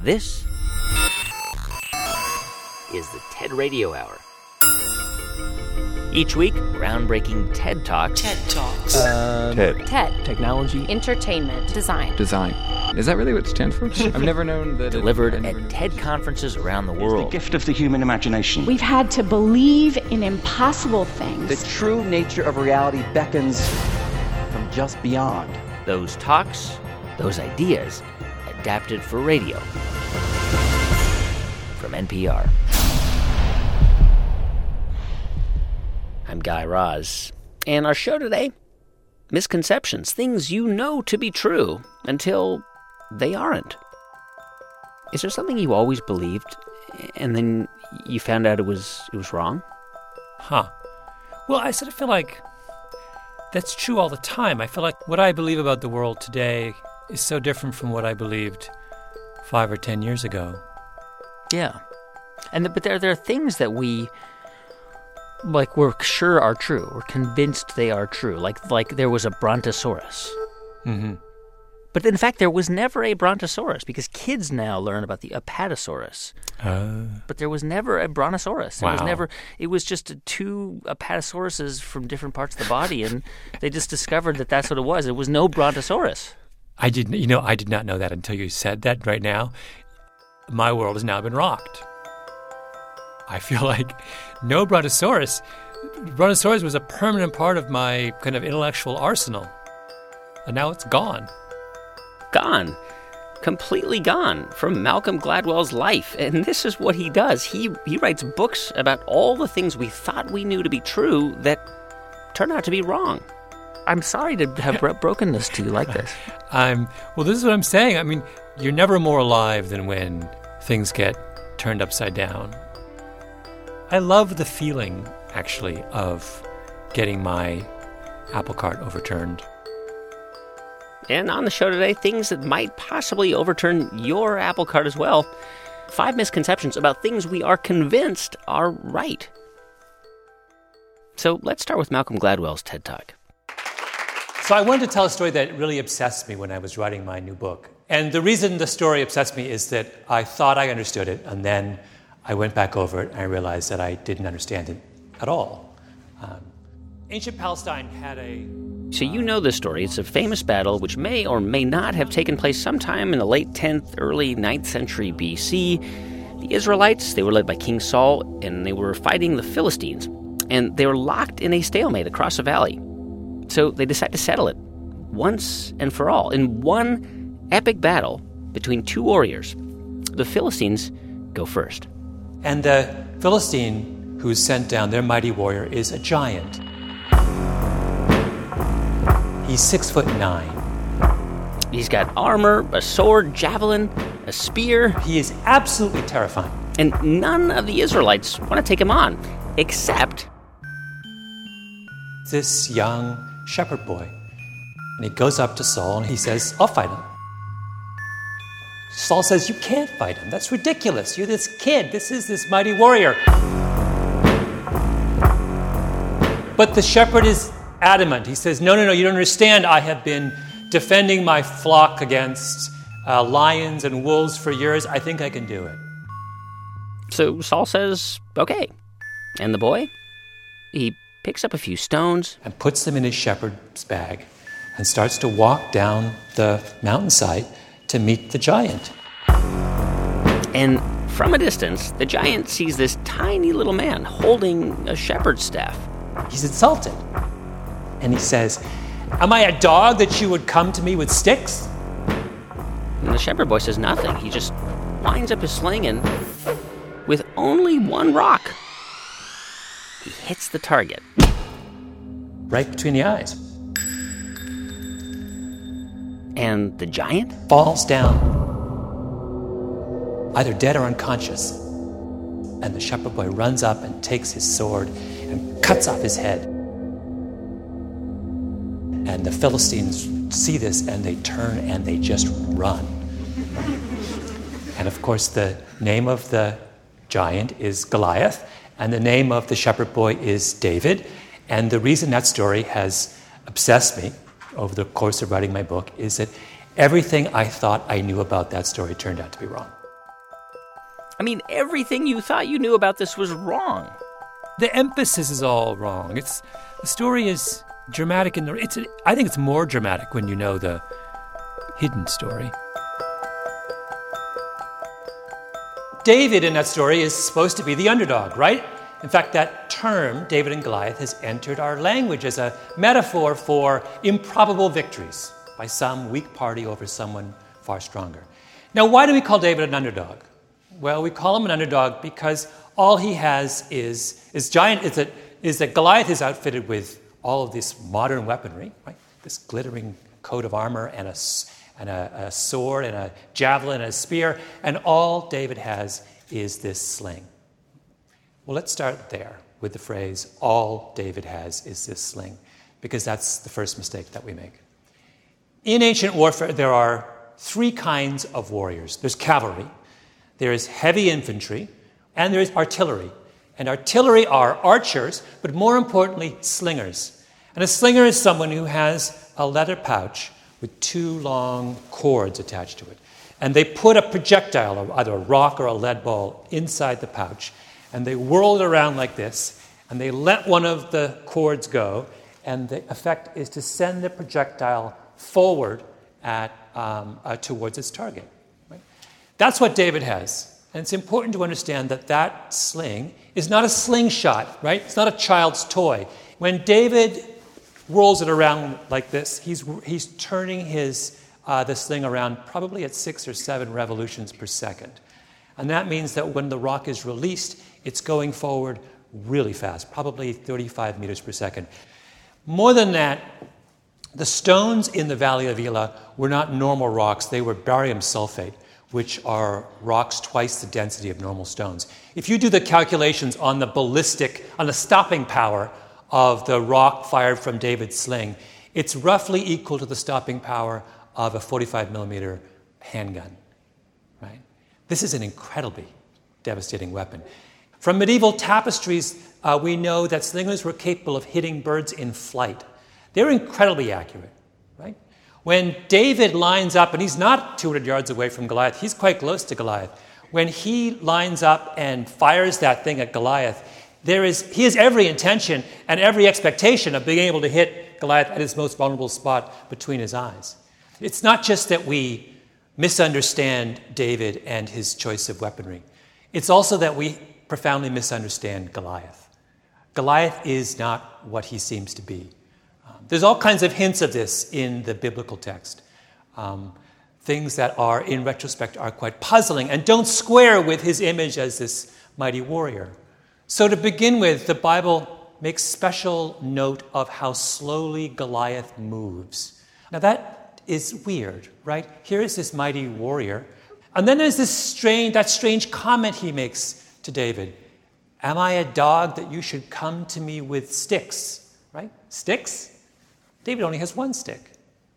This is the TED Radio Hour. Each week, groundbreaking TED Talks. TED Talks. TED. Technology. Entertainment. Design. Is that really what it stands for? I've never known that. Delivered at TED conferences around the world. The gift of the human imagination. We've had to believe in impossible things. The true nature of reality beckons from just beyond. Those talks, those ideas, adapted for radio. From NPR. I'm Guy Raz, and our show today, misconceptions, things you know to be true until they aren't. Is there something you always believed, and then you found out it was wrong? Well, I sort of feel like that's true all the time. I feel like what I believe about the world today is so different from what I believed 5 or 10 years ago. Yeah. But there are things that we're sure are true. We're convinced they are true. Like there was a Brontosaurus. Mm-hmm. But in fact, there was never a Brontosaurus because kids now learn about the Apatosaurus. But there was never a Brontosaurus. It was just two Apatosauruses from different parts of the body, and they just discovered that that's what it was. It was no Brontosaurus. I did not know that until you said that right now. My world has now been rocked. I feel like no Brontosaurus. Brontosaurus was a permanent part of my kind of intellectual arsenal. And now it's gone. Gone. Completely gone from Malcolm Gladwell's life. And this is what he does. He writes books about all the things we thought we knew to be true that turn out to be wrong. I'm sorry to have broken this to you like this. Well, this is what I'm saying. I mean, you're never more alive than when things get turned upside down. I love the feeling, actually, of getting my apple cart overturned. And on the show today, things that might possibly overturn your apple cart as well. 5 misconceptions about things we are convinced are right. So let's start with Malcolm Gladwell's TED Talk. So I wanted to tell a story that really obsessed me when I was writing my new book. And the reason the story obsessed me is that I thought I understood it, and then I went back over it and I realized that I didn't understand it at all. Ancient Palestine had a... So you know this story. It's a famous battle which may or may not have taken place sometime in the late 10th, early 9th century BC. The Israelites, they were led by King Saul, and they were fighting the Philistines. And they were locked in a stalemate across a valley. So they decided to settle it once and for all in one epic battle between two warriors. The Philistines go first. And the Philistine who's sent down, their mighty warrior, is a giant. He's 6'9". He's got armor, a sword, javelin, a spear. He is absolutely terrifying. And none of the Israelites want to take him on, except this young shepherd boy. And he goes up to Saul and he says, I'll fight him. Saul says, you can't fight him. That's ridiculous. You're this kid. This is this mighty warrior. But the shepherd is adamant. He says, no, you don't understand. I have been defending my flock against lions and wolves for years. I think I can do it. So Saul says, okay. And the boy, he picks up a few stones and puts them in his shepherd's bag and starts to walk down the mountainside to meet the giant. And from a distance, the giant sees this tiny little man holding a shepherd's staff. He's insulted. And he says, am I a dog that you would come to me with sticks? And the shepherd boy says nothing. He just winds up his sling and, with only one rock, he hits the target. Right between the eyes. And the giant falls down, either dead or unconscious. And the shepherd boy runs up and takes his sword and cuts off his head. And the Philistines see this and they turn and they just run. And of course, the name of the giant is Goliath, and the name of the shepherd boy is David. And the reason that story has obsessed me over the course of writing my book is that everything I thought I knew about that story turned out to be wrong. I mean, everything you thought you knew about this was wrong. The emphasis is all wrong. The story is dramatic I think it's more dramatic when you know the hidden story. David in that story is supposed to be the underdog, right? In fact, that term, David and Goliath, has entered our language as a metaphor for improbable victories by some weak party over someone far stronger. Now, why do we call David an underdog? Well, we call him an underdog because all he has is that Goliath is outfitted with all of this modern weaponry, right? This glittering coat of armor and a sword and a javelin and a spear, and all David has is this sling. Well, let's start there with the phrase, all David has is this sling, because that's the first mistake that we make. In ancient warfare, there are three kinds of warriors. There's cavalry, there is heavy infantry, and there is artillery. And artillery are archers, but more importantly, slingers. And a slinger is someone who has a leather pouch with two long cords attached to it. And they put a projectile, either a rock or a lead ball, inside the pouch, and they whirl it around like this, and they let one of the cords go, and the effect is to send the projectile forward towards its target. Right? That's what David has. And it's important to understand that sling is not a slingshot, right? It's not a child's toy. When David whirls it around like this, he's turning the sling around probably at 6 or 7 revolutions per second. And that means that when the rock is released, it's going forward really fast, probably 35 meters per second. More than that, the stones in the Valley of Elah were not normal rocks. They were barium sulfate, which are rocks twice the density of normal stones. If you do the calculations on the stopping power of the rock fired from David's sling, it's roughly equal to the stopping power of a 45 millimeter handgun. Right? This is an incredibly devastating weapon. From medieval tapestries, we know that slingers were capable of hitting birds in flight. They're incredibly accurate. Right? When David lines up, and he's not 200 yards away from Goliath, he's quite close to Goliath. When he lines up and fires that thing at Goliath, he has every intention and every expectation of being able to hit Goliath at his most vulnerable spot between his eyes. It's not just that we misunderstand David and his choice of weaponry. It's also that we profoundly misunderstand Goliath. Goliath is not what he seems to be. There's all kinds of hints of this in the biblical text. Things that are, in retrospect, are quite puzzling and don't square with his image as this mighty warrior. So to begin with, the Bible makes special note of how slowly Goliath moves. Now that is weird, right? Here is this mighty warrior. And then there's that strange comment he makes to David. Am I a dog that you should come to me with sticks? Right? Sticks? David only has one stick.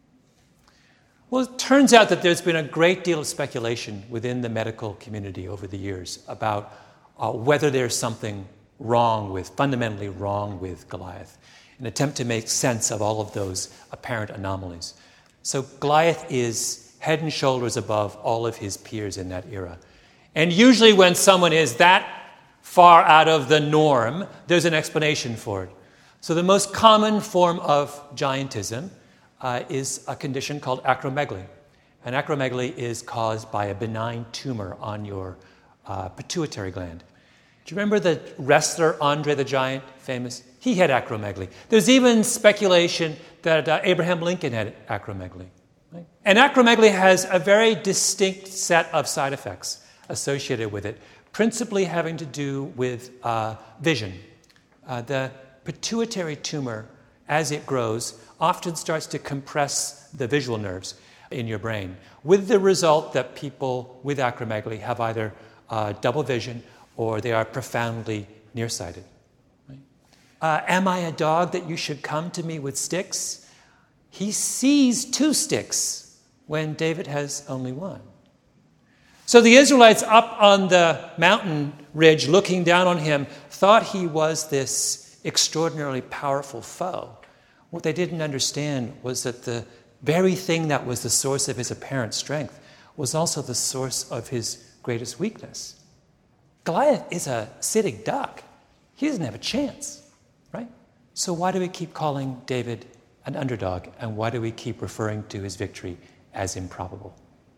Well, it turns out that there's been a great deal of speculation within the medical community over the years about whether there's something fundamentally wrong with Goliath, an attempt to make sense of all of those apparent anomalies. So Goliath is head and shoulders above all of his peers in that era. And usually when someone is that far out of the norm, there's an explanation for it. So the most common form of giantism is a condition called acromegaly. And acromegaly is caused by a benign tumor on your pituitary gland. Do you remember the wrestler Andre the Giant, famous? He had acromegaly. There's even speculation that Abraham Lincoln had acromegaly. Right? And acromegaly has a very distinct set of side effects associated with it, principally having to do with vision. The pituitary tumor, as it grows, often starts to compress the visual nerves in your brain, with the result that people with acromegaly have either double vision or they are profoundly nearsighted. Right? Am I a dog that you should come to me with sticks? He sees 2 sticks when David has only 1. So the Israelites up on the mountain ridge looking down on him thought he was this extraordinarily powerful foe. What they didn't understand was that the very thing that was the source of his apparent strength was also the source of his greatest weakness. Goliath is a sitting duck. He doesn't have a chance, right? So why do we keep calling David an underdog, and why do we keep referring to his victory as improbable?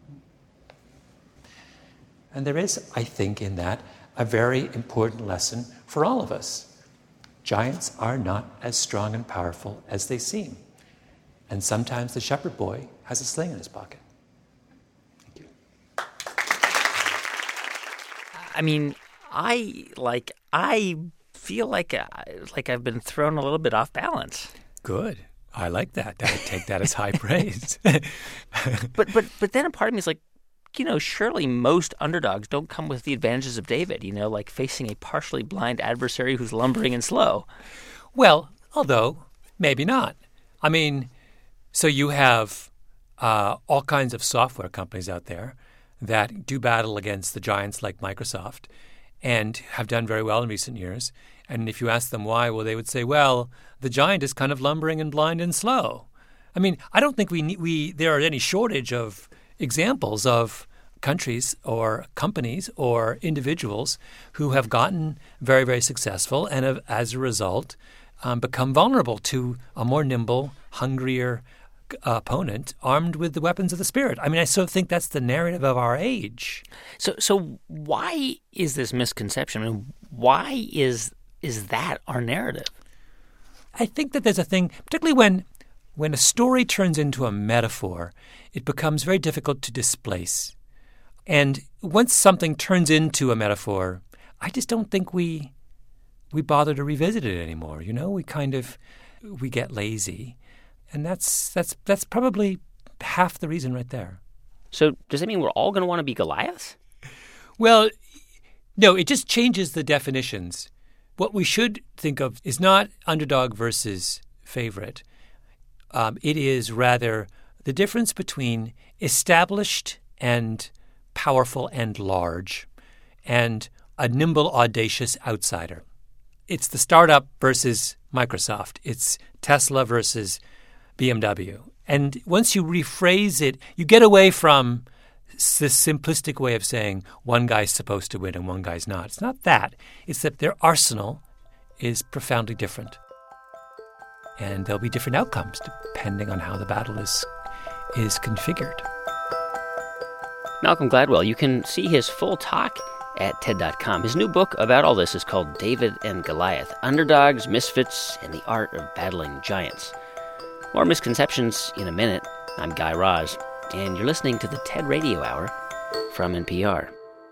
And there is, I think, in that a very important lesson for all of us. Giants are not as strong and powerful as they seem. And sometimes the shepherd boy has a sling in his pocket. Thank you. I mean, I feel like I've been thrown a little bit off balance. Good. I like that. I take that as high praise. But then a part of me is like, surely most underdogs don't come with the advantages of David, like facing a partially blind adversary who's lumbering and slow. Well, although maybe not. I mean, so you have all kinds of software companies out there that do battle against the giants like Microsoft and have done very well in recent years. And if you ask them why, well, they would say, well, the giant is kind of lumbering and blind and slow. I mean, I don't think there are any shortage of examples of countries or companies or individuals who have gotten very, very successful and have, as a result, become vulnerable to a more nimble, hungrier opponent armed with the weapons of the Spirit. I mean, I sort of think that's the narrative of our age. So why is this misconception? I mean, why is that our narrative? I think that there's a thing, particularly when a story turns into a metaphor, it becomes very difficult to displace. And once something turns into a metaphor, I just don't think we bother to revisit it anymore. We get lazy. And that's probably half the reason right there. So does that mean we're all going to want to be Goliath? Well, no, it just changes the definitions. What we should think of is not underdog versus favorite. It is rather the difference between established and powerful and large and a nimble, audacious outsider. It's the startup versus Microsoft. It's Tesla versus BMW. And once you rephrase it, you get away from this simplistic way of saying one guy's supposed to win and one guy's not. It's not that. It's that their arsenal is profoundly different. And there'll be different outcomes depending on how the battle is configured. Malcolm Gladwell, you can see his full talk at TED.com. His new book about all this is called David and Goliath, Underdogs, Misfits, and the Art of Battling Giants. More misconceptions in a minute. I'm Guy Raz, and you're listening to the TED Radio Hour from NPR.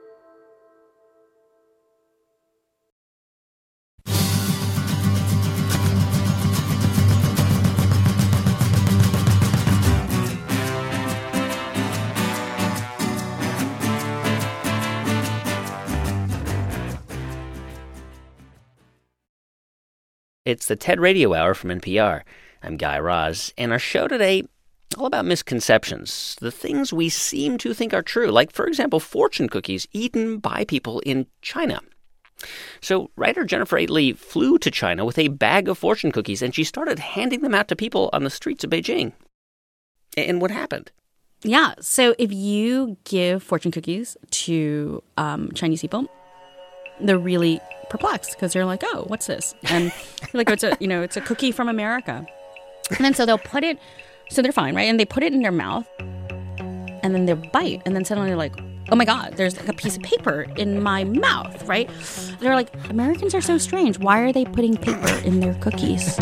It's the TED Radio Hour from NPR. I'm Guy Raz, and our show today all about misconceptions, the things we seem to think are true, like, for example, fortune cookies eaten by people in China. So writer Jennifer Atley flew to China with a bag of fortune cookies, and she started handing them out to people on the streets of Beijing. And what happened? Yeah, so if you give fortune cookies to Chinese people, they're really perplexed because they're like, "Oh, what's this?" And you're like, it's a cookie from America. And then so they'll put it, so they're fine, right? And they put it in their mouth, and then they'll bite, and then suddenly they're like, "Oh my God, there's like a piece of paper in my mouth," right? They're like, Americans are so strange. Why are they putting paper in their cookies?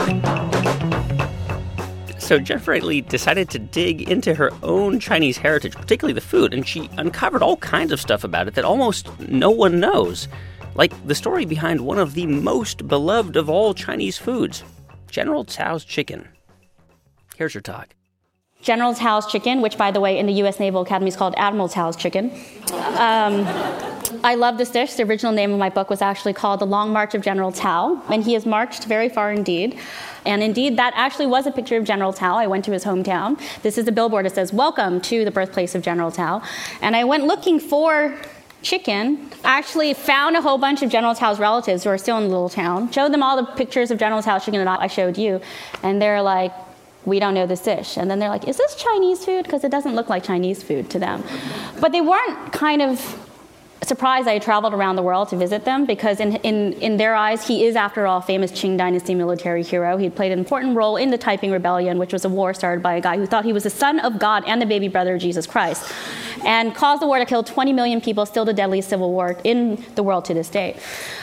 So Jennifer Atley decided to dig into her own Chinese heritage, particularly the food, and she uncovered all kinds of stuff about it that almost no one knows. Like the story behind one of the most beloved of all Chinese foods, General Tso's chicken. Here's her talk. General Tso's chicken, which, by the way, in the U.S. Naval Academy is called Admiral Tso's chicken. I love this dish. The original name of my book was actually called The Long March of General Tso, and he has marched very far indeed. And indeed, that actually was a picture of General Tso. I went to his hometown. This is a billboard that says, "Welcome to the birthplace of General Tso." And I went looking for chicken. I actually found a whole bunch of General Tso's relatives who are still in the little town, showed them all the pictures of General Tso's chicken that I showed you, and they're like, "We don't know this dish." And then they're like, "Is this Chinese food?" Because it doesn't look like Chinese food to them. But they weren't kind of surprised I traveled around the world to visit them because in their eyes, he is, after all, famous Qing Dynasty military hero. He played an important role in the Taiping Rebellion, which was a war started by a guy who thought he was the son of God and the baby brother of Jesus Christ, and caused the war to kill 20 million people, still the deadliest civil war in the world to this day.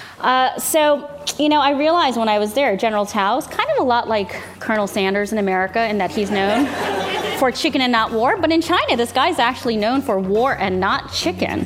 I realized when I was there, General Tao is kind of a lot like Colonel Sanders in America in that he's known for chicken and not war. But in China, this guy's actually known for war and not chicken.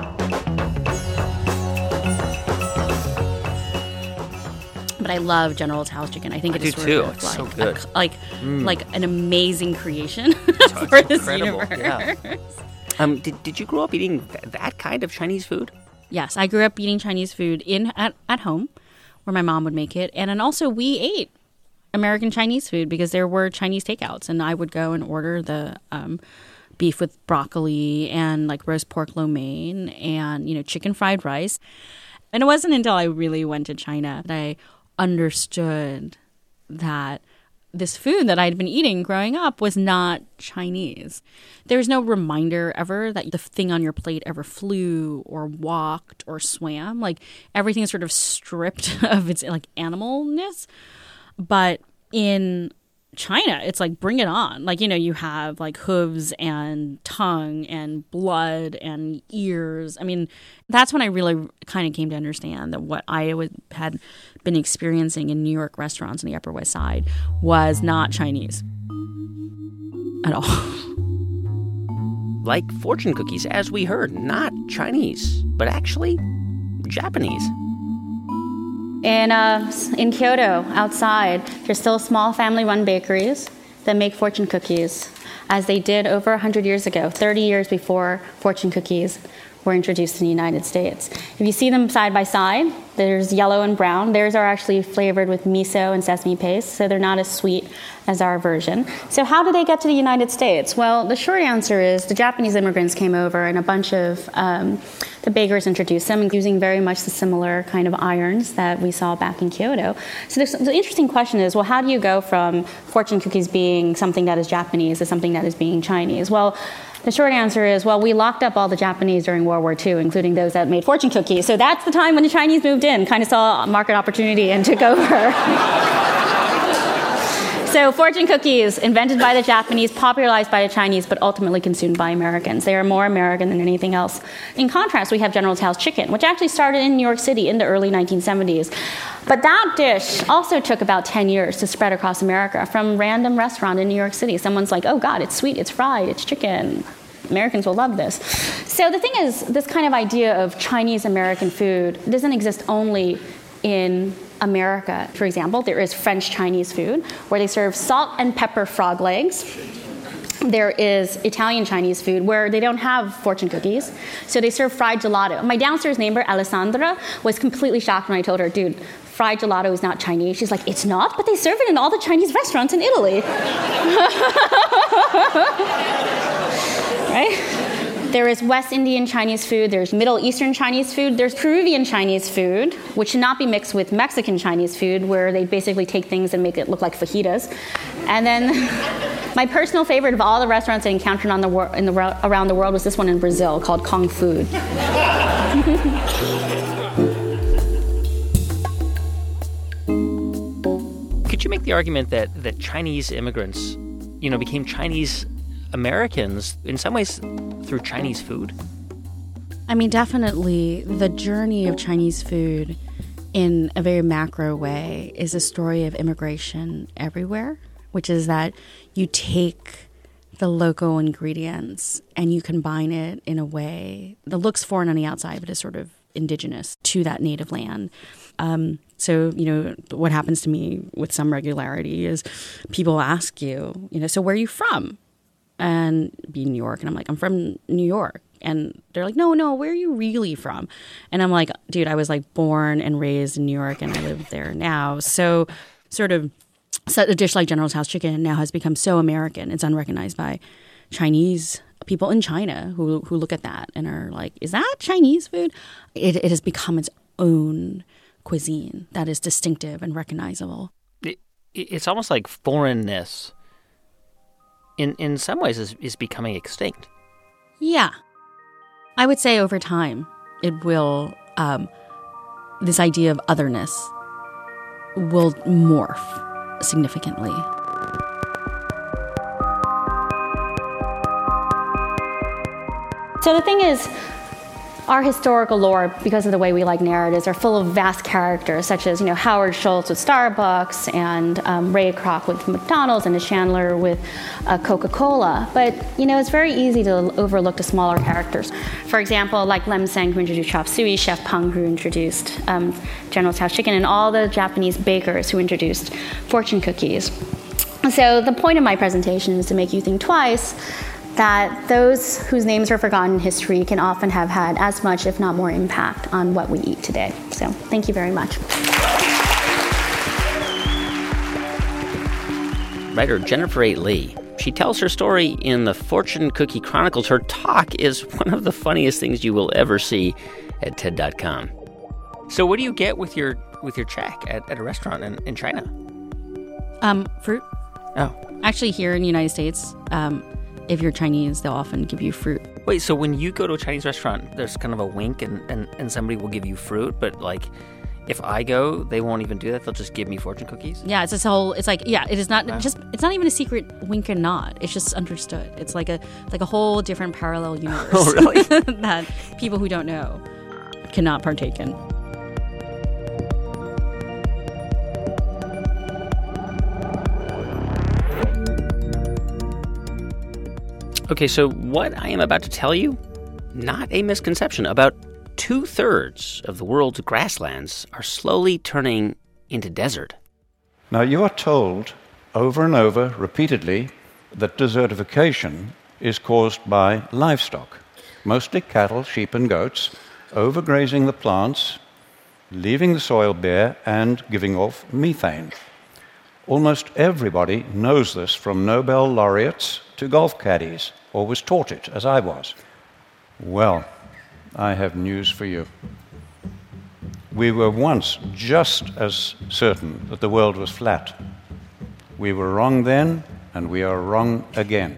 But I love General Tao's chicken. I think it is sort too. of It's so like good. like an amazing creation for this incredible, universe. yeah. Did you grow up eating that kind of Chinese food? Yes, I grew up eating Chinese food at home, where my mom would make it, and then also we ate American Chinese food because there were Chinese takeouts, and I would go and order the beef with broccoli and like roast pork lo mein and chicken fried rice. And it wasn't until I really went to China that I understood that this food that I'd been eating growing up was not Chinese. There was no reminder ever that the thing on your plate ever flew or walked or swam. Like everything is sort of stripped of its like animalness. But in China, it's like bring it on. Like, you have like hooves and tongue and blood and ears. I mean, that's when I really kind of came to understand that what I had been experiencing in New York restaurants on the Upper West Side was not Chinese at all. Like fortune cookies, as we heard, not Chinese, but actually Japanese. In Kyoto, outside, there's still small family-run bakeries that make fortune cookies, as they did over 100 years ago, 30 years before fortune cookies were introduced in the United States. If you see them side by side, there's yellow and brown. Theirs are actually flavored with miso and sesame paste, so they're not as sweet as our version. So how did they get to the United States? Well, the short answer is the Japanese immigrants came over and a bunch of the bakers introduced them using very much the similar kind of irons that we saw back in Kyoto. So the interesting question is, well, how do you go from fortune cookies being something that is Japanese to something that is being Chinese? Well, the short answer is, well, we locked up all the Japanese during World War II, including those that made fortune cookies. So that's the time when the Chinese moved in, kind of saw a market opportunity and took over. So fortune cookies, invented by the Japanese, popularized by the Chinese, but ultimately consumed by Americans. They are more American than anything else. In contrast, we have General Tao's chicken, which actually started in New York City in the early 1970s. But that dish also took about 10 years to spread across America from random restaurant in New York City. Someone's like, oh God, it's sweet, it's fried, it's chicken. Americans will love this. So the thing is, this kind of idea of Chinese American food doesn't exist only in America. For example, there is French Chinese food where they serve salt and pepper frog legs. There is Italian Chinese food where they don't have fortune cookies, so they serve fried gelato. My downstairs neighbor, Alessandra, was completely shocked when I told her, dude, fried gelato is not Chinese. She's like, it's not? But they serve it in all the Chinese restaurants in Italy. Right? There is West Indian Chinese food, there's Middle Eastern Chinese food, there's Peruvian Chinese food, which should not be mixed with Mexican Chinese food, where they basically take things and make it look like fajitas. And then my personal favorite of all the restaurants I encountered around the world was this one in Brazil called Kung Food. Could you make the argument that Chinese immigrants, became Chinese Americans in some ways through Chinese food? I mean, definitely the journey of Chinese food in a very macro way is a story of immigration everywhere, which is that you take the local ingredients and you combine it in a way that looks foreign on the outside, but is sort of indigenous to that native land. So, what happens to me with some regularity is people ask you, so where are you from? And be New York. And I'm like, I'm from New York. And they're like, no, where are you really from? And I'm like, dude, I was like born and raised in New York and I live there now. So a dish like General Tao's chicken now has become so American. It's unrecognized by Chinese people in China who look at that and are like, is that Chinese food? It has become its own cuisine that is distinctive and recognizable. It's almost like foreignness in some ways is becoming extinct. Yeah. I would say over time it will, this idea of otherness will morph significantly. So the thing is, our historical lore, because of the way we like narratives, are full of vast characters, such as Howard Schultz with Starbucks, and Ray Kroc with McDonald's, and Chandler with Coca-Cola. But it's very easy to overlook the smaller characters. For example, like Lem Seng, who introduced chop suey, Chef Peng, who introduced General Tso's chicken, and all the Japanese bakers who introduced fortune cookies. So the point of my presentation is to make you think twice that those whose names are forgotten in history can often have had as much, if not more, impact on what we eat today. So thank you very much. Writer Jennifer A. Lee. She tells her story in the Fortune Cookie Chronicles. Her talk is one of the funniest things you will ever see at TED.com. So what do you get with your check at a restaurant in China? Fruit. Oh. Actually, here in the United States, if you're Chinese, they'll often give you fruit. Wait, so when you go to a Chinese restaurant, there's kind of a wink and somebody will give you fruit, but like if I go, they won't even do that. They'll just give me fortune cookies? Yeah, it is not it's not even a secret wink and nod. It's just understood. It's like a whole different parallel universe. Oh, really? That people who don't know cannot partake in. Okay, so what I am about to tell you, not a misconception. About 2/3 of the world's grasslands are slowly turning into desert. Now, you are told over and over, repeatedly, that desertification is caused by livestock, mostly cattle, sheep, and goats, overgrazing the plants, leaving the soil bare, and giving off methane. Almost everybody knows this, from Nobel laureates to golf caddies, or was taught it, as I was. Well, I have news for you. We were once just as certain that the world was flat. We were wrong then, and we are wrong again.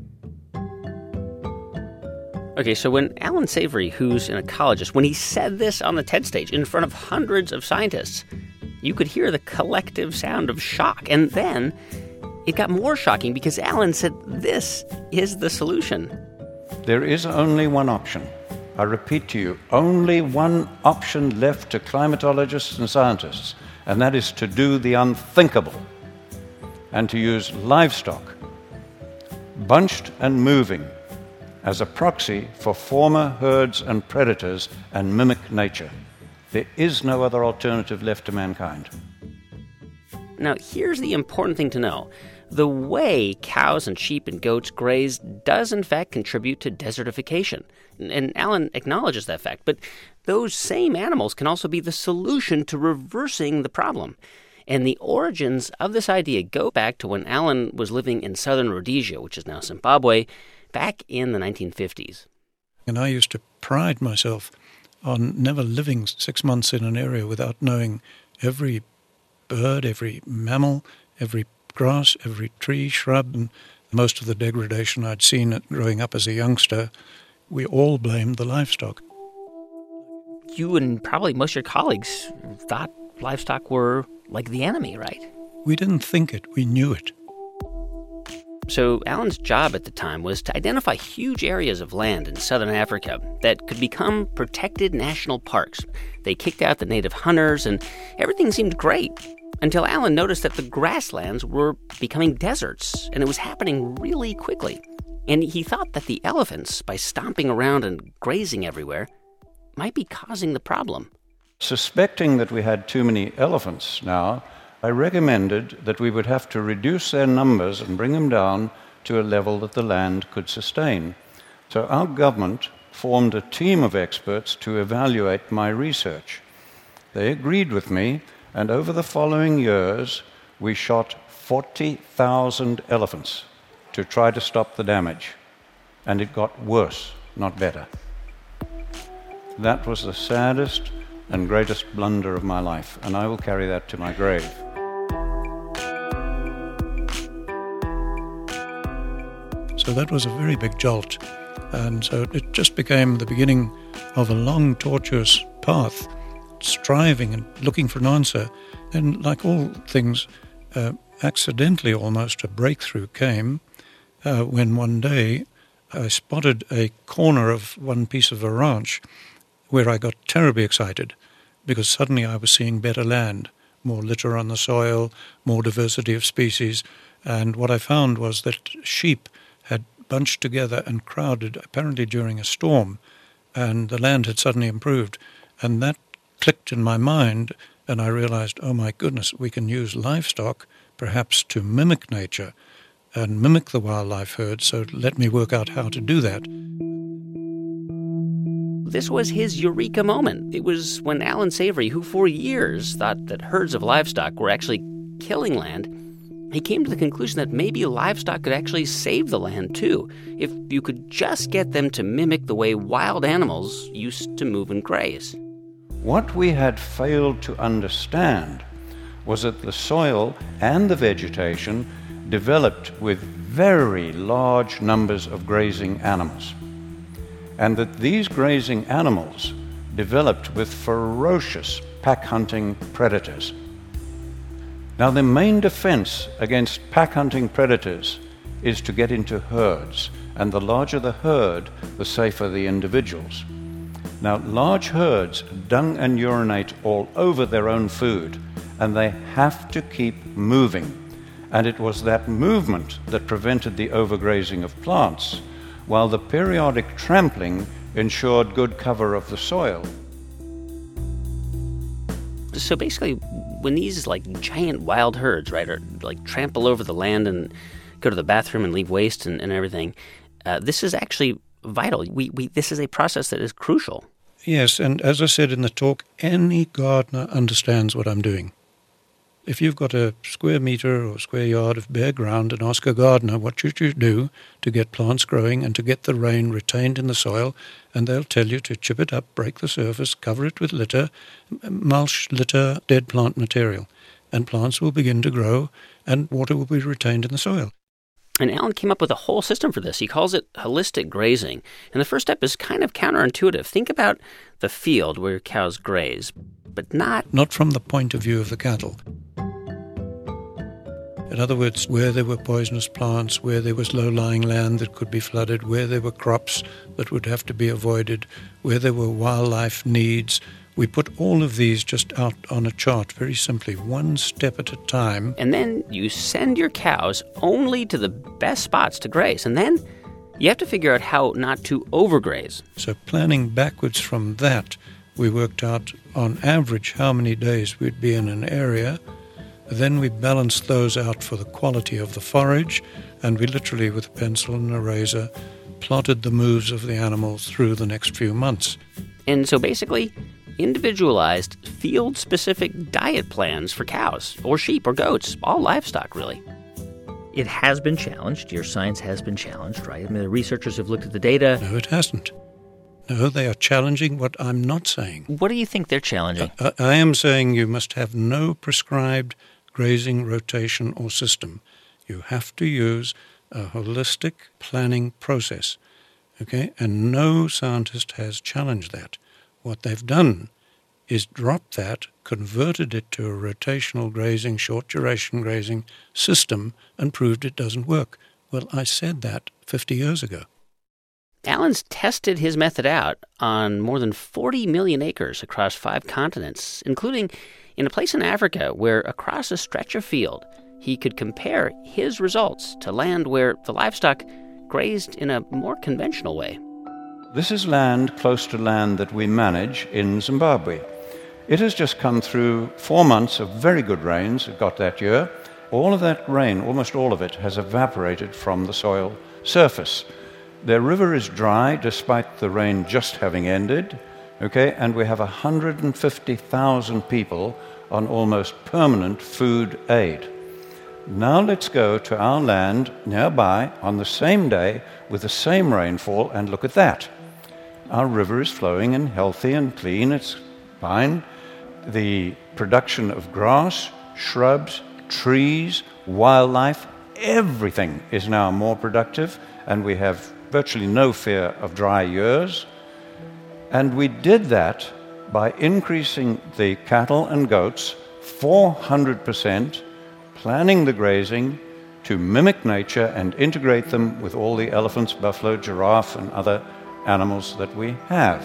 Okay, so when Alan Savory, who's an ecologist, when he said this on the TED stage in front of hundreds of scientists, you could hear the collective sound of shock. And then it got more shocking because Alan said this is the solution. There is only one option. I repeat to you, only one option left to climatologists and scientists, and that is to do the unthinkable and to use livestock, bunched and moving, as a proxy for former herds and predators and mimic nature. There is no other alternative left to mankind. Now, here's the important thing to know. The way cows and sheep and goats graze does, in fact, contribute to desertification. And Alan acknowledges that fact. But those same animals can also be the solution to reversing the problem. And the origins of this idea go back to when Alan was living in southern Rhodesia, which is now Zimbabwe, back in the 1950s. And I used to pride myself on never living 6 months in an area without knowing every bird, every mammal, every grass, every tree, shrub, and most of the degradation I'd seen growing up as a youngster, we all blamed the livestock. You and probably most of your colleagues thought livestock were like the enemy, right? We didn't think it, we knew it. So Alan's job at the time was to identify huge areas of land in southern Africa that could become protected national parks. They kicked out the native hunters, and everything seemed great until Alan noticed that the grasslands were becoming deserts, and it was happening really quickly. And he thought that the elephants, by stomping around and grazing everywhere, might be causing the problem. Suspecting that we had too many elephants now, I recommended that we would have to reduce their numbers and bring them down to a level that the land could sustain. So our government formed a team of experts to evaluate my research. They agreed with me, and over the following years, we shot 40,000 elephants to try to stop the damage. And it got worse, not better. That was the saddest and greatest blunder of my life, and I will carry that to my grave. So that was a very big jolt, and so it just became the beginning of a long, tortuous path, striving and looking for an answer. And like all things, accidentally almost, a breakthrough came when one day I spotted a corner of one piece of a ranch where I got terribly excited because suddenly I was seeing better land, more litter on the soil, more diversity of species. And what I found was that sheep had bunched together and crowded, apparently during a storm, and the land had suddenly improved. And that clicked in my mind, and I realized, oh my goodness, we can use livestock perhaps to mimic nature and mimic the wildlife herd, so let me work out how to do that. This was his eureka moment. It was when Alan Savory, who for years thought that herds of livestock were actually killing land, he came to the conclusion that maybe livestock could actually save the land too, if you could just get them to mimic the way wild animals used to move and graze. What we had failed to understand was that the soil and the vegetation developed with very large numbers of grazing animals, and that these grazing animals developed with ferocious pack-hunting predators. Now, the main defense against pack-hunting predators is to get into herds, and the larger the herd, the safer the individuals. Now, large herds dung and urinate all over their own food, and they have to keep moving. And it was that movement that prevented the overgrazing of plants, while the periodic trampling ensured good cover of the soil. So basically, when these giant wild herds, right, are trample over the land and go to the bathroom and leave waste and everything, this is actually vital. This is a process that is crucial. Yes, and as I said in the talk, any gardener understands what I'm doing. If you've got a square meter or square yard of bare ground and ask a gardener what should you do to get plants growing and to get the rain retained in the soil, and they'll tell you to chip it up, break the surface, cover it with litter, mulch, litter, dead plant material, and plants will begin to grow and water will be retained in the soil. And Alan came up with a whole system for this. He calls it holistic grazing. And the first step is kind of counterintuitive. Think about the field where cows graze, but not from the point of view of the cattle. In other words, where there were poisonous plants, where there was low-lying land that could be flooded, where there were crops that would have to be avoided, where there were wildlife needs. We put all of these just out on a chart, very simply, one step at a time. And then you send your cows only to the best spots to graze. And then you have to figure out how not to overgraze. So planning backwards from that, we worked out on average how many days we'd be in an area. Then we balanced those out for the quality of the forage, and we literally, with a pencil and a razor, plotted the moves of the animals through the next few months. And so basically, individualized, field-specific diet plans for cows or sheep or goats, all livestock, really. It has been challenged. Your science has been challenged, right? I mean, the researchers have looked at the data. No, it hasn't. No, they are challenging what I'm not saying. What do you think they're challenging? I am saying you must have no prescribed grazing rotation or system. You have to use a holistic planning process, okay? And no scientist has challenged that. What they've done is dropped that, converted it to a rotational grazing, short-duration grazing system, and proved it doesn't work. Well, I said that 50 years ago. Alan's tested his method out on more than 40 million acres across 5 continents, including in a place in Africa where across a stretch of field, he could compare his results to land where the livestock grazed in a more conventional way. This is land close to land that we manage in Zimbabwe. It has just come through 4 months of very good rains it got that year. All of that rain, almost all of it, has evaporated from the soil surface. Their river is dry despite the rain just having ended, okay, and we have 150,000 people on almost permanent food aid. Now let's go to our land nearby on the same day with the same rainfall and look at that. Our river is flowing and healthy and clean, it's fine. The production of grass, shrubs, trees, wildlife, everything is now more productive, and we have virtually no fear of dry years. And we did that by increasing the cattle and goats 400%, planning the grazing to mimic nature and integrate them with all the elephants, buffalo, giraffe, and other animals that we have.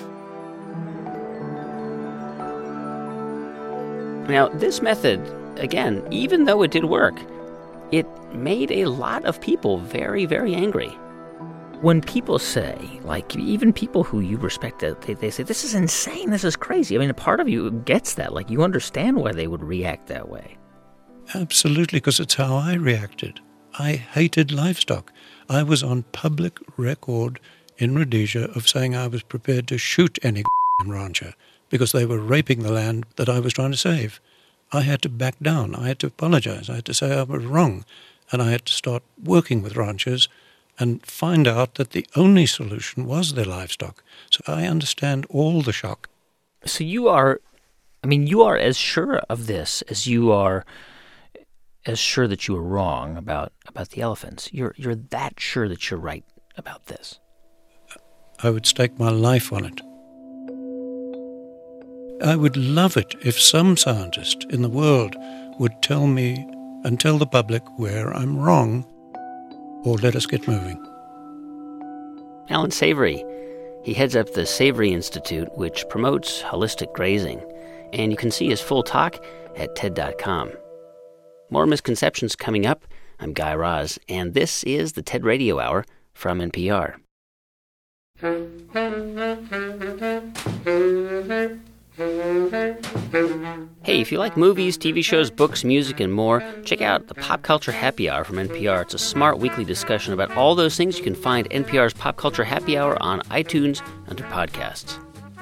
Now, this method, again, even though it did work, it made a lot of people very, very angry. When people say, like, even people who you respect, they say, this is insane, this is crazy. I mean, a part of you gets that. Like, you understand why they would react that way. Absolutely, because it's how I reacted. I hated livestock. I was on public record in Rhodesia of saying I was prepared to shoot any rancher because they were raping the land that I was trying to save. I had to back down. I had to apologize. I had to say I was wrong. And I had to start working with ranchers and find out that the only solution was their livestock. So I understand all the shock. So you are as sure of this as you are as sure that you were wrong about the elephants. You're that sure that you're right about this. I would stake my life on it. I would love it if some scientist in the world would tell me and tell the public where I'm wrong, or let us get moving. Alan Savory, he heads up the Savory Institute, which promotes holistic grazing, and you can see his full talk at TED.com. More misconceptions coming up. I'm Guy Raz, and this is the TED Radio Hour from NPR. Hey, if you like movies, TV shows, books, music, and more, check out the Pop Culture Happy Hour from NPR. It's a smart weekly discussion about all those things. You can find NPR's Pop Culture Happy Hour on iTunes under podcasts.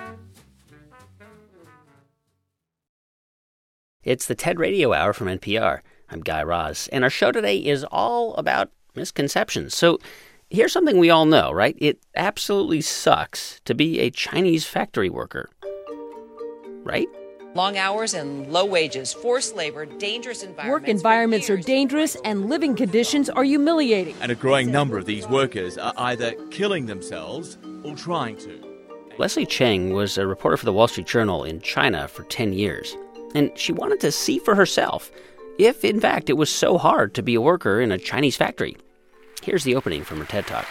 It's the TED Radio Hour from NPR. I'm Guy Raz, and our show today is all about misconceptions. So here's something we all know, right? It absolutely sucks to be a Chinese factory worker. Right? Long hours and low wages, forced labor, dangerous environments. Work environments are dangerous and living conditions are humiliating. And a growing number of these workers are either killing themselves or trying to. Leslie Cheng was a reporter for the Wall Street Journal in China for 10 years. And she wanted to see for herself if, in fact, it was so hard to be a worker in a Chinese factory. Here's the opening from her TED Talk.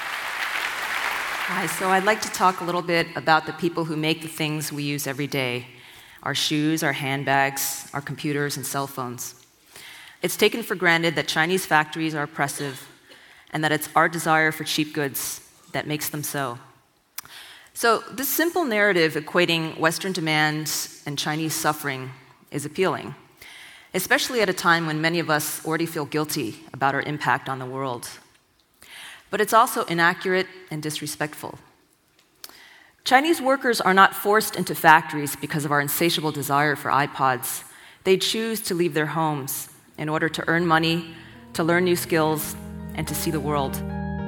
Hi, so I'd like to talk a little bit about the people who make the things we use every day. Our shoes, our handbags, our computers, and cell phones. It's taken for granted that Chinese factories are oppressive and that it's our desire for cheap goods that makes them so. So this simple narrative equating Western demand and Chinese suffering is appealing, especially at a time when many of us already feel guilty about our impact on the world. But it's also inaccurate and disrespectful. Chinese workers are not forced into factories because of our insatiable desire for iPods. They choose to leave their homes in order to earn money, to learn new skills, and to see the world.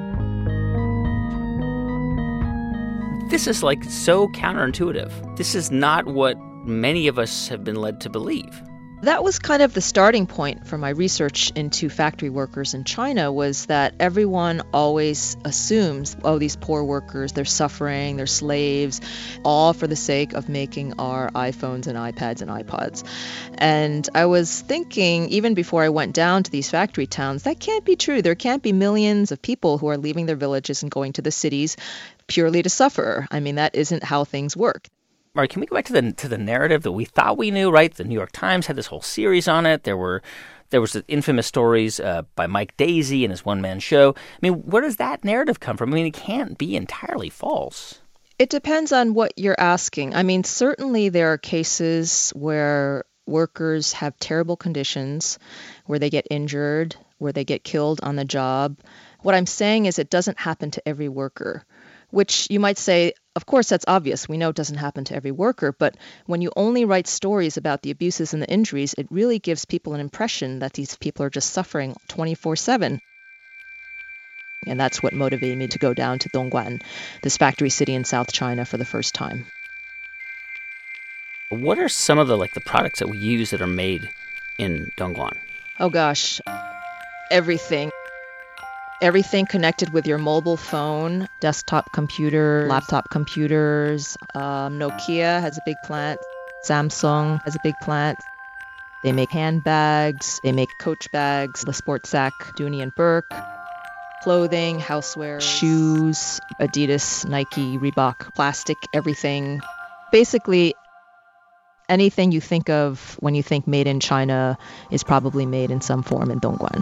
This is like so counterintuitive. This is not what many of us have been led to believe. That was kind of the starting point for my research into factory workers in China, was that everyone always assumes, oh, these poor workers, they're suffering, they're slaves, all for the sake of making our iPhones and iPads and iPods. And I was thinking, even before I went down to these factory towns, that can't be true. There can't be millions of people who are leaving their villages and going to the cities purely to suffer. I mean, that isn't how things work. Mark, can we go back to the narrative that we thought we knew, right? The New York Times had this whole series on it. There was the infamous stories by Mike Daisey and his one-man show. I mean, where does that narrative come from? I mean, it can't be entirely false. It depends on what you're asking. I mean, certainly there are cases where workers have terrible conditions, where they get injured, where they get killed on the job. What I'm saying is it doesn't happen to every worker, which you might say, of course, that's obvious. We know it doesn't happen to every worker, but when you only write stories about the abuses and the injuries, it really gives people an impression that these people are just suffering 24/7. And that's what motivated me to go down to Dongguan, this factory city in South China, for the first time. What are some of the products that we use that are made in Dongguan? Oh gosh, everything. Everything connected with your mobile phone, desktop computer, laptop computers. Nokia has a big plant. Samsung has a big plant. They make handbags, they make Coach bags, the Sport Sack, Dooney and Burke, clothing, houseware, shoes, Adidas, Nike, Reebok, plastic, everything. Basically, anything you think of when you think made in China is probably made in some form in Dongguan.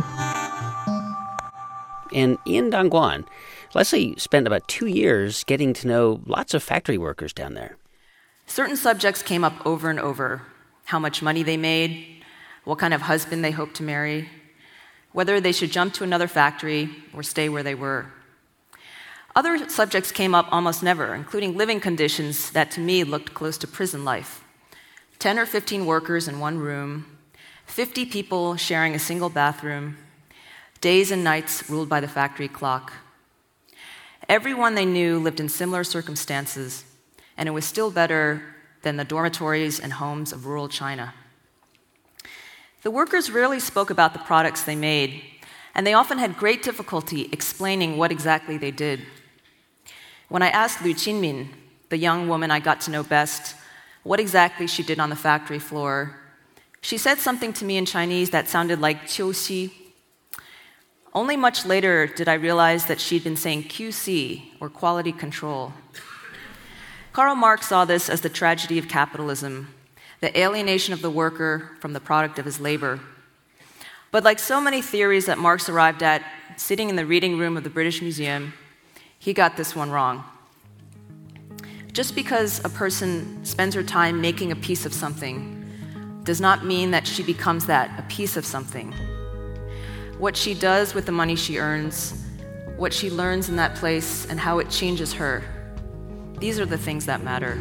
And in Dongguan, Leslie spent about 2 years getting to know lots of factory workers down there. Certain subjects came up over and over. How much money they made, what kind of husband they hoped to marry, whether they should jump to another factory or stay where they were. Other subjects came up almost never, including living conditions that to me looked close to prison life. 10 or 15 workers in one room, 50 people sharing a single bathroom, days and nights ruled by the factory clock. Everyone they knew lived in similar circumstances, and it was still better than the dormitories and homes of rural China. The workers rarely spoke about the products they made, and they often had great difficulty explaining what exactly they did. When I asked Lu Qinmin, the young woman I got to know best, what exactly she did on the factory floor, she said something to me in Chinese that sounded like qiuxi. Only much later did I realize that she'd been saying QC, or quality control. Karl Marx saw this as the tragedy of capitalism, the alienation of the worker from the product of his labor. But like so many theories that Marx arrived at sitting in the reading room of the British Museum, he got this one wrong. Just because a person spends her time making a piece of something does not mean that she becomes that, a piece of something. What she does with the money she earns, what she learns in that place, and how it changes her, these are the things that matter.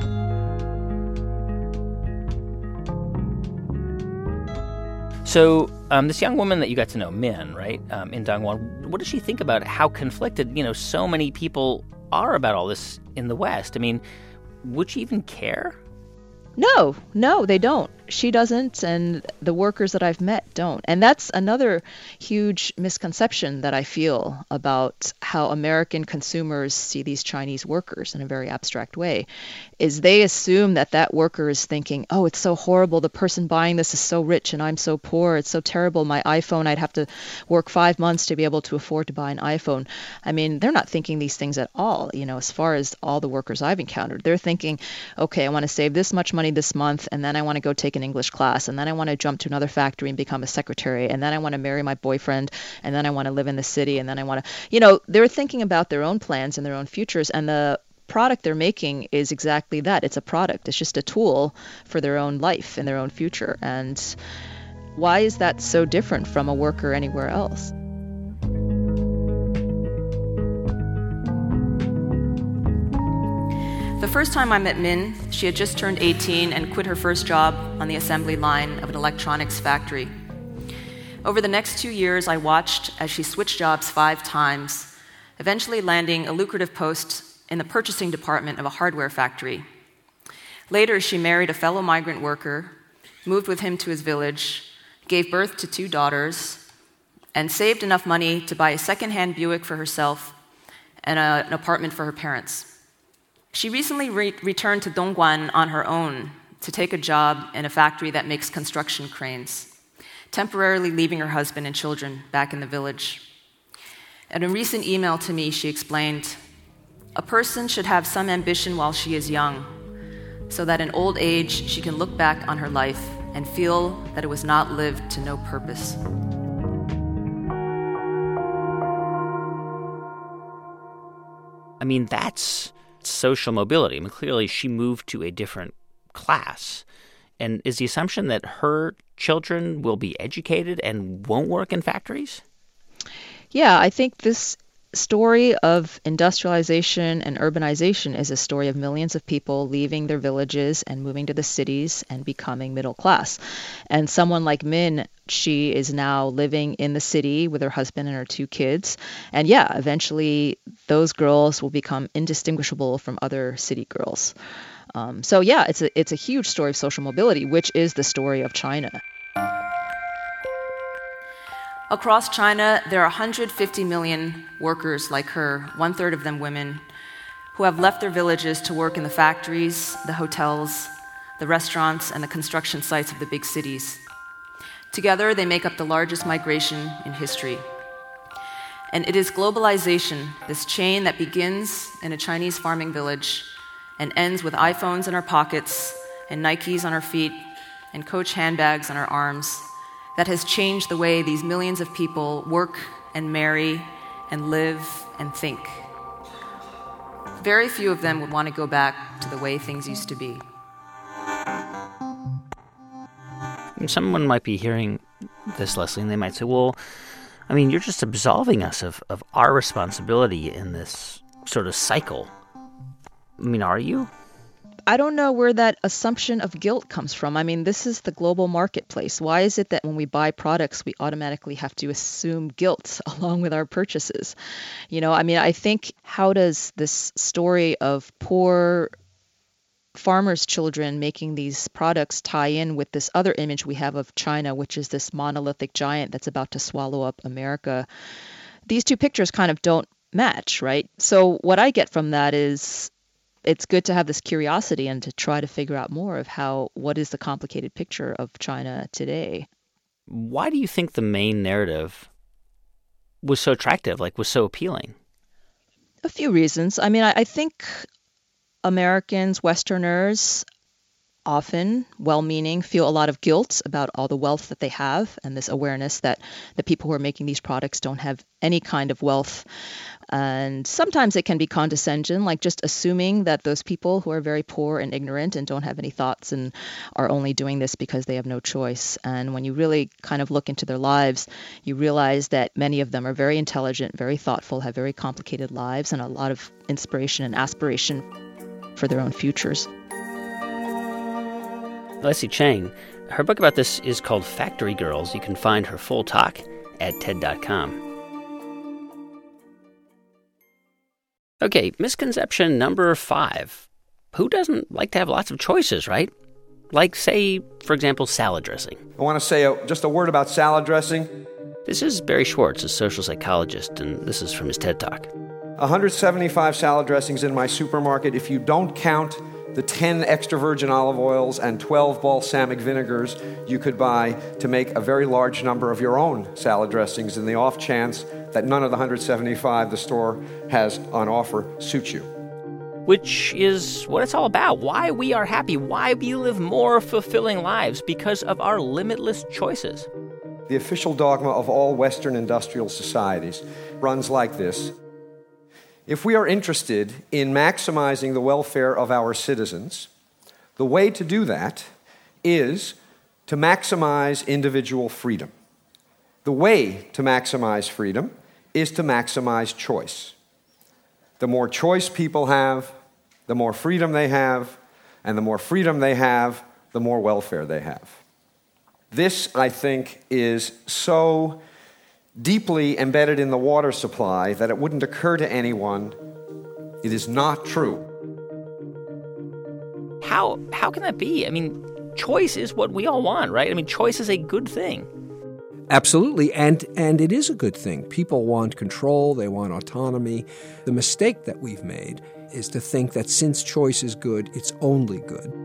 So this young woman that you got to know, Min, right, in Dongguan, what does she think about how conflicted, so many people are about all this in the West? I mean, would she even care? No, they don't. She doesn't, and the workers that I've met don't. And that's another huge misconception that I feel about how American consumers see these Chinese workers in a very abstract way, is they assume that that worker is thinking, oh, it's so horrible, the person buying this is so rich and I'm so poor, it's so terrible, my iPhone, I'd have to work 5 months to be able to afford to buy an iPhone. I mean, they're not thinking these things at all, as far as all the workers I've encountered. They're thinking, okay, I want to save this much money this month, and then I want to go take an English class, and then I want to jump to another factory and become a secretary, and then I want to marry my boyfriend, and then I want to live in the city, and then I want to, they're thinking about their own plans and their own futures, and the product they're making is exactly that. It's a product. It's just a tool for their own life and their own future. And why is that so different from a worker anywhere else? The first time I met Min, she had just turned 18 and quit her first job on the assembly line of an electronics factory. Over the next 2 years, I watched as she switched jobs 5 times, eventually landing a lucrative post in the purchasing department of a hardware factory. Later, she married a fellow migrant worker, moved with him to his village, gave birth to 2 daughters, and saved enough money to buy a second-hand Buick for herself and an apartment for her parents. She recently returned to Dongguan on her own to take a job in a factory that makes construction cranes, temporarily leaving her husband and children back in the village. In a recent email to me, she explained, "A person should have some ambition while she is young, so that in old age she can look back on her life and feel that it was not lived to no purpose." I mean, that's social mobility. I mean, clearly she moved to a different class. And is the assumption that her children will be educated and won't work in factories? Yeah, I think this story of industrialization and urbanization is a story of millions of people leaving their villages and moving to the cities and becoming middle class. And someone like Min, she is now living in the city with her husband and her 2 kids. And yeah, eventually those girls will become indistinguishable from other city girls. So yeah, it's a huge story of social mobility, which is the story of China. Across China, there are 150 million workers like her, 1/3 of them women, who have left their villages to work in the factories, the hotels, the restaurants, and the construction sites of the big cities. Together, they make up the largest migration in history. And it is globalization, this chain that begins in a Chinese farming village and ends with iPhones in our pockets and Nikes on our feet and Coach handbags on our arms, that has changed the way these millions of people work and marry and live and think. Very few of them would want to go back to the way things used to be. Someone might be hearing this, Leslie, and they might say, well, I mean, you're just absolving us of our responsibility in this sort of cycle. I mean, are you? I don't know where that assumption of guilt comes from. I mean, this is the global marketplace. Why is it that when we buy products, we automatically have to assume guilt along with our purchases? You know, I mean, I think, how does this story of poor farmers' children making these products tie in with this other image we have of China, which is this monolithic giant that's about to swallow up America? These two pictures kind of don't match, right? So what I get from that is it's good to have this curiosity and to try to figure out more of what is the complicated picture of China today. Why do you think the main narrative was so attractive, was so appealing? A few reasons. I mean, I think Americans, Westerners, often well-meaning, feel a lot of guilt about all the wealth that they have and this awareness that the people who are making these products don't have any kind of wealth. And sometimes it can be condescension, like just assuming that those people who are very poor and ignorant and don't have any thoughts and are only doing this because they have no choice. And when you really kind of look into their lives, you realize that many of them are very intelligent, very thoughtful, have very complicated lives, and a lot of inspiration and aspiration for their own futures. Leslie Chang, her book about this is called Factory Girls. You can find her full talk at TED.com. Okay, misconception number 5. Who doesn't like to have lots of choices, right? Like, say, for example, salad dressing. I want to say just a word about salad dressing. This is Barry Schwartz, a social psychologist, and this is from his TED Talk. 175 salad dressings in my supermarket. If you don't count the 10 extra virgin olive oils and 12 balsamic vinegars you could buy to make a very large number of your own salad dressings in the off chance that none of the 175 the store has on offer suit you. Which is what it's all about. Why we are happy. Why we live more fulfilling lives. Because of our limitless choices. The official dogma of all Western industrial societies runs like this. If we are interested in maximizing the welfare of our citizens, the way to do that is to maximize individual freedom. The way to maximize freedom is to maximize choice. The more choice people have, the more freedom they have, and the more freedom they have, the more welfare they have. This, I think, is so deeply embedded in the water supply that it wouldn't occur to anyone it is not true. How can that be? I mean, choice is what we all want, right? I mean, choice is a good thing. Absolutely, and it is a good thing. People want control, they want autonomy. The mistake that we've made is to think that since choice is good, it's only good.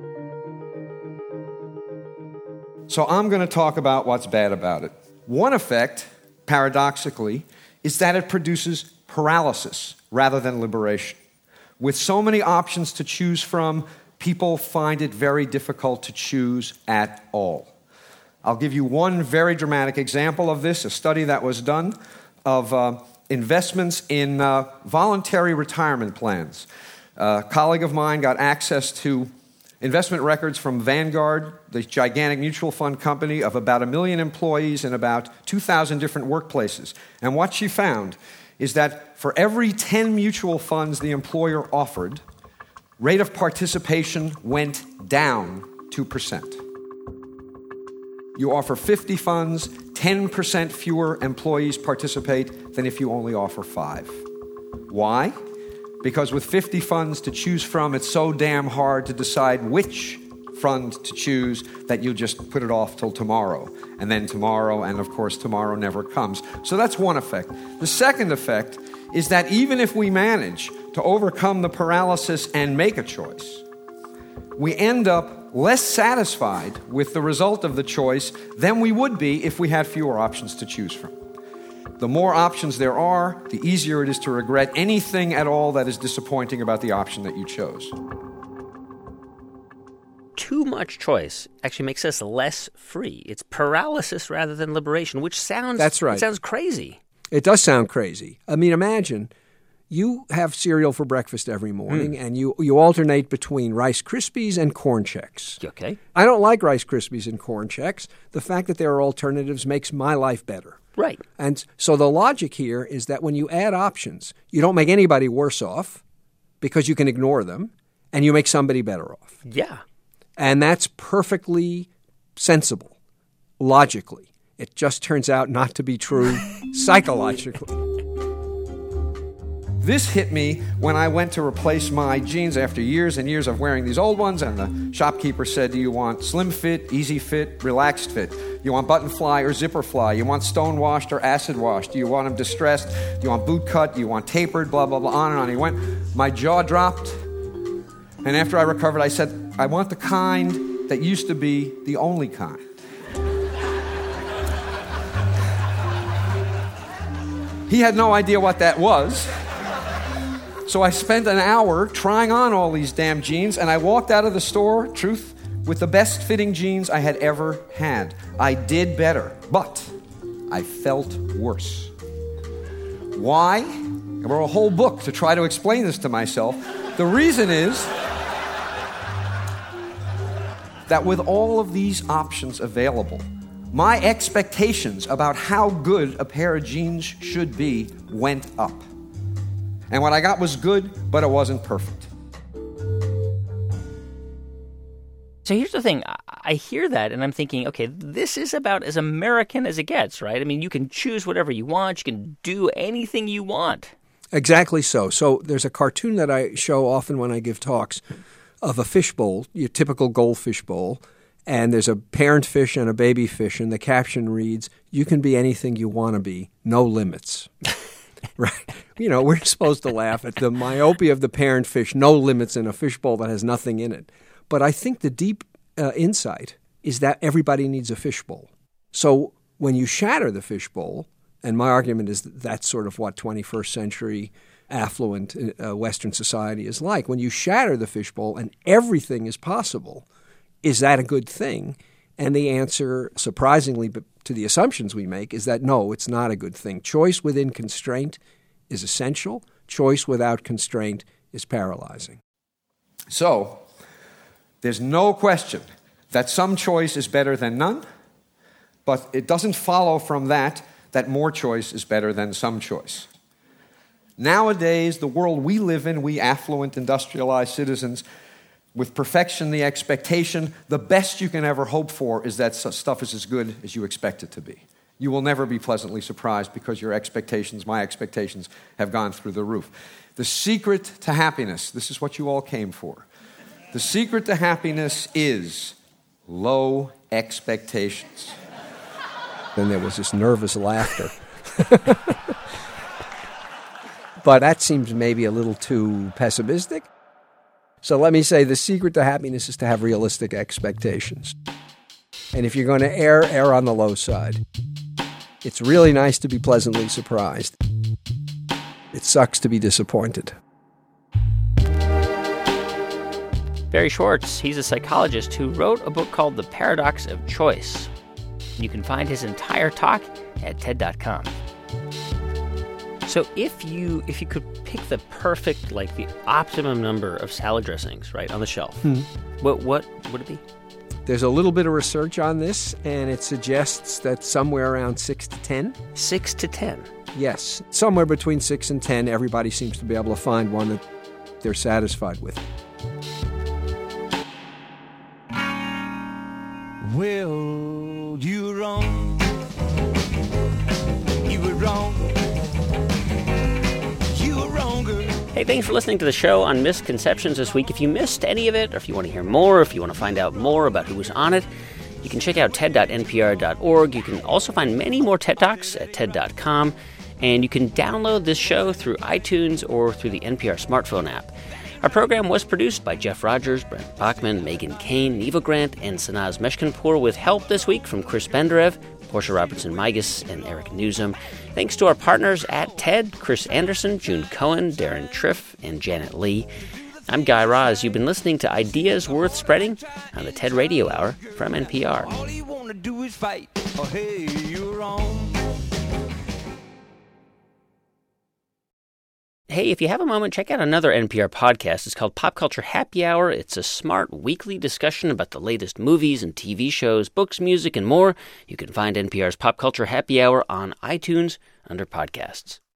So I'm going to talk about what's bad about it. One effect, paradoxically, is that it produces paralysis rather than liberation. With so many options to choose from, people find it very difficult to choose at all. I'll give you one very dramatic example of this, a study that was done of investments in voluntary retirement plans. A colleague of mine got access to investment records from Vanguard, the gigantic mutual fund company of about 1 million employees in about 2,000 different workplaces. And what she found is that for every 10 mutual funds the employer offered, rate of participation went down 2%. You offer 50 funds, 10% fewer employees participate than if you only offer 5. Why? Because with 50 funds to choose from, it's so damn hard to decide which fun to choose that you just put it off till tomorrow, and then tomorrow, and of course tomorrow never comes. So that's one effect. The second effect is that even if we manage to overcome the paralysis and make a choice, we end up less satisfied with the result of the choice than we would be if we had fewer options to choose from. The more options there are, the easier it is to regret anything at all that is disappointing about the option that you chose. Too much choice actually makes us less free. It's paralysis rather than liberation, which sounds... That's right. It sounds crazy. It does sound crazy. I mean, imagine you have cereal for breakfast every morning, and you alternate between Rice Krispies and Corn Chex. Okay. I don't like Rice Krispies and Corn Chex. The fact that there are alternatives makes my life better. Right. And so the logic here is that when you add options, you don't make anybody worse off because you can ignore them, and you make somebody better off. Yeah. And that's perfectly sensible, logically. It just turns out not to be true psychologically. This hit me when I went to replace my jeans after years and years of wearing these old ones, and the shopkeeper said, do you want slim fit, easy fit, relaxed fit? You want button fly or zipper fly? You want stone washed or acid washed? Do you want them distressed? Do you want boot cut? Do you want tapered? Blah, blah, blah, on and on. He went. My jaw dropped. And after I recovered, I said, I want the kind that used to be the only kind. He had no idea what that was. So I spent an hour trying on all these damn jeans, and I walked out of the store, truth, with the best fitting jeans I had ever had. I did better, but I felt worse. Why? I wrote a whole book to try to explain this to myself. The reason is that with all of these options available, my expectations about how good a pair of jeans should be went up. And what I got was good, but it wasn't perfect. So here's the thing. I hear that, and I'm thinking, okay, this is about as American as it gets, right? I mean, you can choose whatever you want. You can do anything you want. Exactly so. So there's a cartoon that I show often when I give talks of a fishbowl, your typical goldfish bowl, and there's a parent fish and a baby fish, and the caption reads, you can be anything you want to be, no limits. Right? You know, we're supposed to laugh at the myopia of the parent fish, no limits in a fishbowl that has nothing in it. But I think the deep insight is that everybody needs a fishbowl. So when you shatter the fishbowl, and my argument is that that's sort of what 21st century affluent Western society is like. When you shatter the fishbowl and everything is possible, is that a good thing? And the answer, surprisingly, but to the assumptions we make, is that no, it's not a good thing. Choice within constraint is essential. Choice without constraint is paralyzing. So, there's no question that some choice is better than none, but it doesn't follow from that more choice is better than some choice. Nowadays, the world we live in, we affluent, industrialized citizens, with perfection, the expectation, the best you can ever hope for is that stuff is as good as you expect it to be. You will never be pleasantly surprised because your expectations, my expectations, have gone through the roof. The secret to happiness, this is what you all came for. The secret to happiness is low expectations. Then there was this nervous laughter. But that seems maybe a little too pessimistic. So let me say the secret to happiness is to have realistic expectations. And if you're going to err on the low side. It's really nice to be pleasantly surprised. It sucks to be disappointed. Barry Schwartz, he's a psychologist who wrote a book called The Paradox of Choice. You can find his entire talk at TED.com. So if you could pick the perfect, like the optimum number of salad dressings, right, on the shelf, what would it be? There's a little bit of research on this, and it suggests that somewhere around 6 to 10. 6 to 10? Yes. Somewhere between 6 and 10, everybody seems to be able to find one that they're satisfied with. Well, you were wrong. You were wrong. You were wrong, girl. Hey, thanks for listening to the show on Misconceptions this week. If you missed any of it, or if you want to hear more, or if you want to find out more about who was on it, you can check out ted.npr.org. You can also find many more TED Talks at ted.com, and you can download this show through iTunes or through the NPR smartphone app. Our program was produced by Jeff Rogers, Brent Bachman, Megan Kane, Neva Grant, and Sanaz Meshkinpour, with help this week from Chris Benderev, Portia Robertson-Migas, and Eric Newsom. Thanks to our partners at TED, Chris Anderson, June Cohen, Darren Triff, and Janet Lee. I'm Guy Raz. You've been listening to Ideas Worth Spreading on the TED Radio Hour from NPR. All you want to do is fight. Oh, hey, you're wrong. Hey, if you have a moment, check out another NPR podcast. It's called Pop Culture Happy Hour. It's a smart weekly discussion about the latest movies and TV shows, books, music, and more. You can find NPR's Pop Culture Happy Hour on iTunes under podcasts.